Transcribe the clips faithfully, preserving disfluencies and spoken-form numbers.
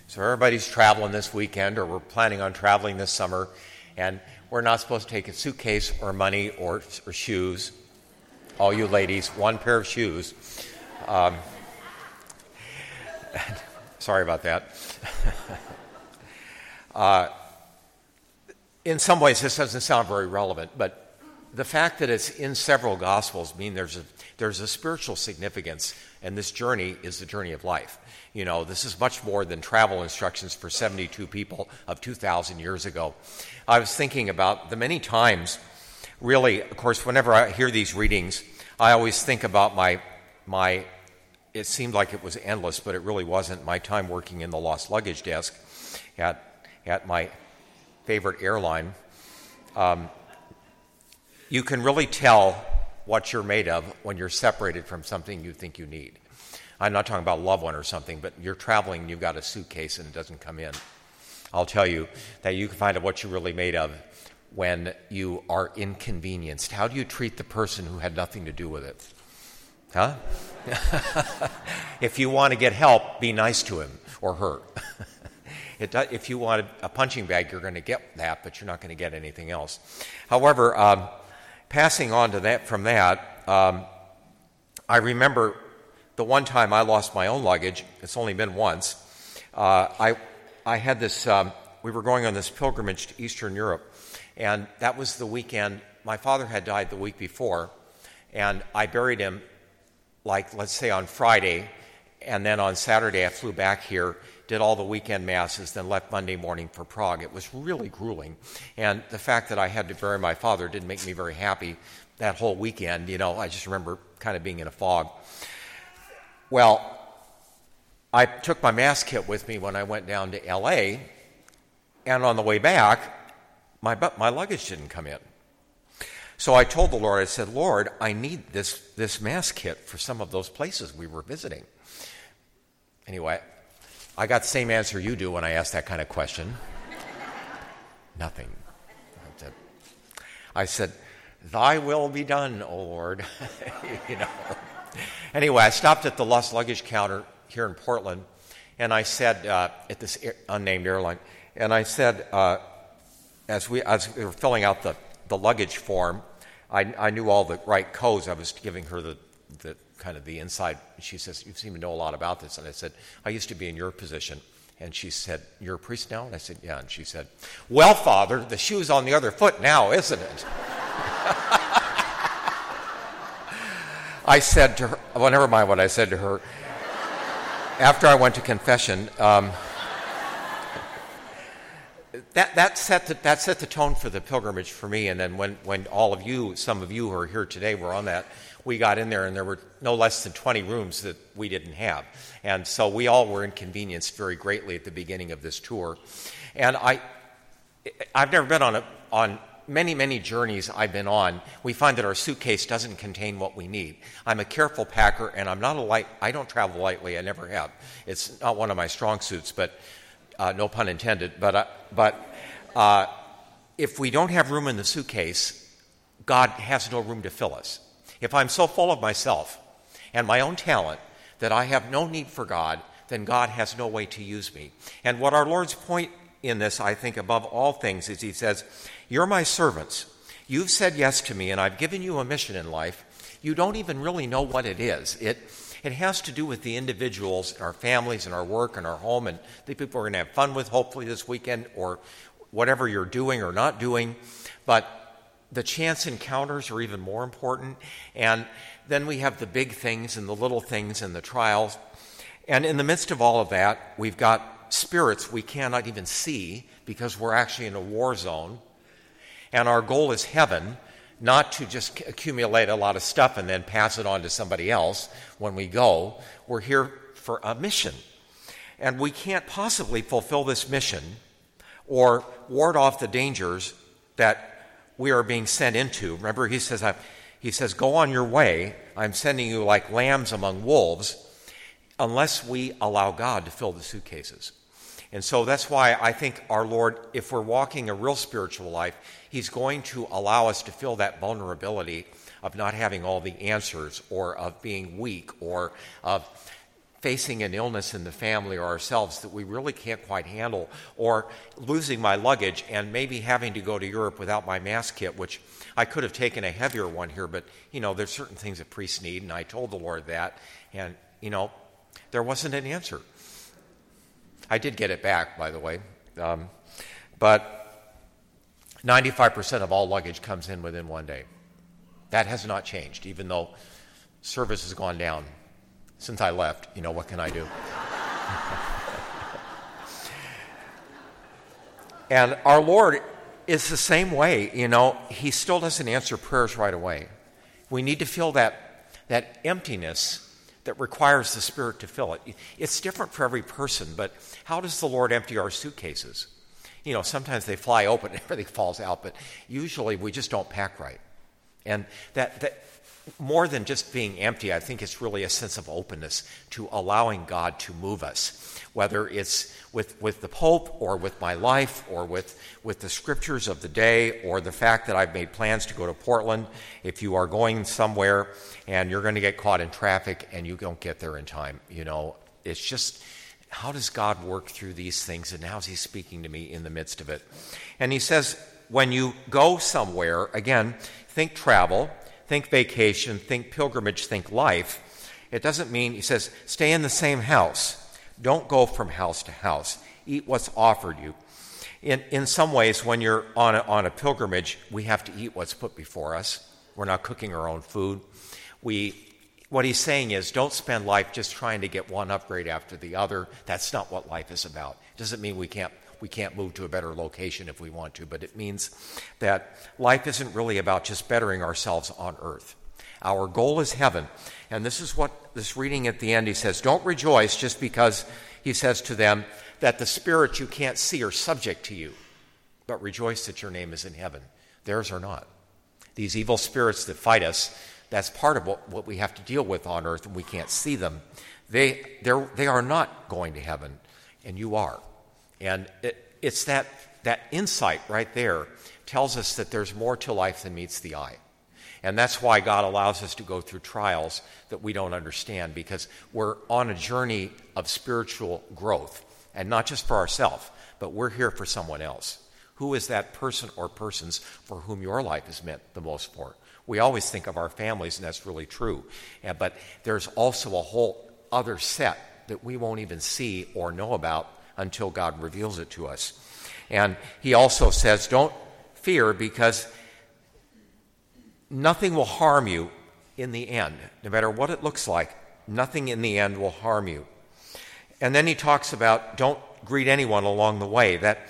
So everybody's traveling this weekend, or we're planning on traveling this summer, and we're not supposed to take a suitcase or money or, or shoes. All you ladies, one pair of shoes. Um, sorry about that. uh, in some ways, this doesn't sound very relevant, but the fact that it's in several Gospels means there's a, there's a spiritual significance, and this journey is the journey of life. You know, this is much more than travel instructions for seventy-two people of two thousand years ago. I was thinking about the many times, really, of course, whenever I hear these readings, I always think about my, my it seemed like it was endless, but it really wasn't, my time working in the lost luggage desk at, at my favorite airline. Um, you can really tell what you're made of when you're separated from something you think you need. I'm not talking about a loved one or something, but you're traveling and you've got a suitcase and it doesn't come in. I'll tell you that you can find out what you're really made of when you are inconvenienced. How do you treat the person who had nothing to do with it? Huh? If you want to get help, be nice to him or her. It does, if you want a punching bag, you're going to get that, but you're not going to get anything else. However, um, passing on to that from that, um, I remember the one time I lost my own luggage. It's only been once. Uh, I I had this. Um, we were going on this pilgrimage to Eastern Europe, and that was the weekend. My father had died the week before, and I buried him, like let's say on Friday, and then on Saturday I flew back here, did all the weekend masses, then left Monday morning for Prague. It was really grueling, and the fact that I had to bury my father didn't make me very happy that whole weekend. You know, I just remember kind of being in a fog. Well, I took my mass kit with me when I went down to L A, and on the way back, my my luggage didn't come in. So I told the Lord, I said, Lord, I need this, this mass kit for some of those places we were visiting. Anyway, I got the same answer you do when I ask that kind of question. Nothing. I said, thy will be done, O Lord. You know. Anyway, I stopped at the lost luggage counter here in Portland, and I said, uh, at this air, unnamed airline, and I said, uh, as we as we were filling out the, the luggage form, I, I knew all the right codes. I was giving her the, the kind of the inside. She says, you seem to know a lot about this. And I said, I used to be in your position. And she said, you're a priest now? And I said, yeah. And she said, well, Father, the shoe's on the other foot now, isn't it? I said to her, well, never mind what I said to her. After I went to confession, um, that, that, set the, that set the tone for the pilgrimage for me. And then when, when all of you, some of you who are here today were on that, we got in there and there were no less than twenty rooms that we didn't have. And so we all were inconvenienced very greatly at the beginning of this tour. And I, I've never been on a, on many, many journeys I've been on. We find that our suitcase doesn't contain what we need. I'm a careful packer, and I'm not a light, I don't travel lightly. I never have. It's not one of my strong suits, but uh, no pun intended. But, uh, but uh, if we don't have room in the suitcase, God has no room to fill us. If I'm so full of myself and my own talent that I have no need for God, then God has no way to use me. And what our Lord's point in this, I think, above all things, is he says, you're my servants. You've said yes to me, and I've given you a mission in life. You don't even really know what it is. It it has to do with the individuals, our families, and our work, and our home, and the people we're going to have fun with, hopefully, this weekend, or whatever you're doing or not doing. But the chance encounters are even more important. And then we have the big things and the little things and the trials. And in the midst of all of that, we've got spirits we cannot even see because we're actually in a war zone. And our goal is heaven, not to just accumulate a lot of stuff and then pass it on to somebody else when we go. We're here for a mission. And we can't possibly fulfill this mission or ward off the dangers that we are being sent into. Remember, he says, I, he says, go on your way. I'm sending you like lambs among wolves, unless we allow God to fill the suitcases. And so that's why I think our Lord, if we're walking a real spiritual life, he's going to allow us to feel that vulnerability of not having all the answers, or of being weak, or of facing an illness in the family or ourselves that we really can't quite handle, or losing my luggage and maybe having to go to Europe without my mass kit, which I could have taken a heavier one here, but, you know, there's certain things that priests need, and I told the Lord that, and, you know, there wasn't an answer. I did get it back, by the way, um, but ninety-five percent of all luggage comes in within one day. That has not changed, even though service has gone down since I left. You know, what can I do? And our Lord is the same way. You know, he still doesn't answer prayers right away. We need to feel that, that emptiness that requires the Spirit to fill it. It's different for every person, but how does the Lord empty our suitcases? You know, sometimes they fly open and everything falls out, but usually we just don't pack right. And that, that more than just being empty, I think it's really a sense of openness to allowing God to move us, whether it's with, with the Pope or with my life or with, with the scriptures of the day or the fact that I've made plans to go to Portland. If you are going somewhere and you're going to get caught in traffic and you don't get there in time, you know, it's just, how does God work through these things, and how's he speaking to me in the midst of it? And he says, when you go somewhere, again, think travel, think vacation, think pilgrimage, think life. It doesn't mean, he says, stay in the same house. Don't go from house to house. Eat what's offered you. In in some ways, when you're on a, on a pilgrimage, we have to eat what's put before us. We're not cooking our own food. We, what he's saying is, don't spend life just trying to get one upgrade after the other. That's not what life is about. It doesn't mean we can't we can't move to a better location if we want to, but it means that life isn't really about just bettering ourselves on earth. Our goal is heaven. And this is what this reading at the end, he says, don't rejoice just because, he says to them, that the spirits you can't see are subject to you, but rejoice that your name is in heaven. Theirs are not. These evil spirits that fight us, that's part of what, what we have to deal with on earth, and we can't see them. They, they're, they are not going to heaven, and you are. And it, it's that, that insight right there tells us that there's more to life than meets the eye. And that's why God allows us to go through trials that we don't understand, because we're on a journey of spiritual growth, and not just for ourselves, but we're here for someone else. Who is that person or persons for whom your life is meant the most for? We always think of our families, and that's really true. Yeah, but there's also a whole other set that we won't even see or know about until God reveals it to us. And he also says, don't fear, because nothing will harm you in the end. No matter what it looks like, nothing in the end will harm you. And then he talks about don't greet anyone along the way. That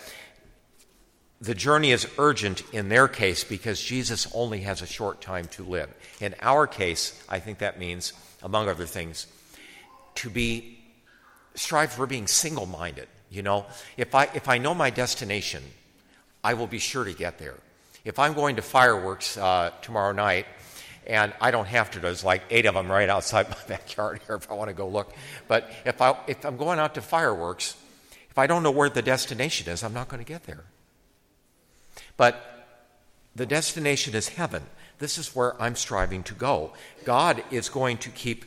the journey is urgent in their case because Jesus only has a short time to live. In our case, I think that means, among other things, to be strive for being single-minded. You know, if I if I know my destination, I will be sure to get there. If I'm going to fireworks uh, tomorrow night, and I don't have to, there's like eight of them right outside my backyard here if I want to go look. But if I if I'm going out to fireworks, if I don't know where the destination is, I'm not going to get there. But the destination is heaven. This is where I'm striving to go. God is going to keep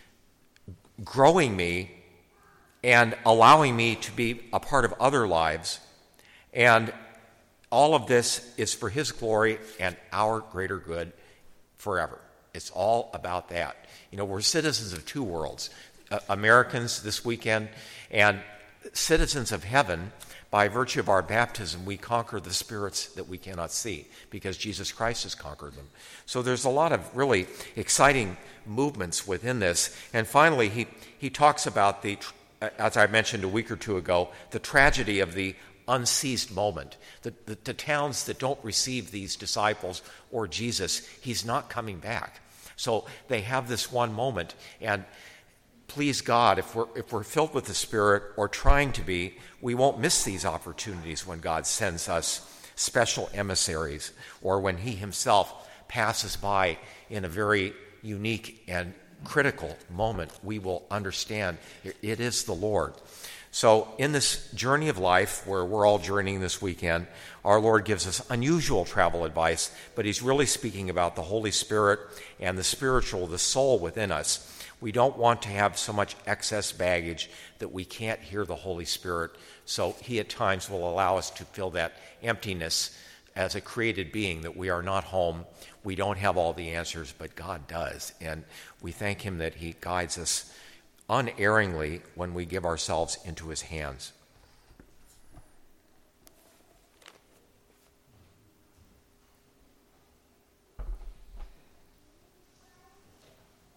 growing me and allowing me to be a part of other lives. And all of this is for his glory and our greater good forever. It's all about that. You know, we're citizens of two worlds. Uh, Americans this weekend and citizens of heaven. By virtue of our baptism, we conquer the spirits that we cannot see because Jesus Christ has conquered them. So there's a lot of really exciting movements within this. And finally, he, he talks about the, as I mentioned a week or two ago, the tragedy of the unseized moment. The, the, the towns that don't receive these disciples or Jesus, he's not coming back. So they have this one moment, and please God, if we're if we're filled with the Spirit or trying to be, we won't miss these opportunities when God sends us special emissaries or when he himself passes by in a very unique and critical moment. We will understand it is the Lord. So in this journey of life, where we're all journeying this weekend, our Lord gives us unusual travel advice, but he's really speaking about the Holy Spirit and the spiritual, the soul within us. We don't want to have so much excess baggage that we can't hear the Holy Spirit. So he at times will allow us to feel that emptiness as a created being, that we are not home. We don't have all the answers, but God does. And we thank him that he guides us unerringly when we give ourselves into his hands.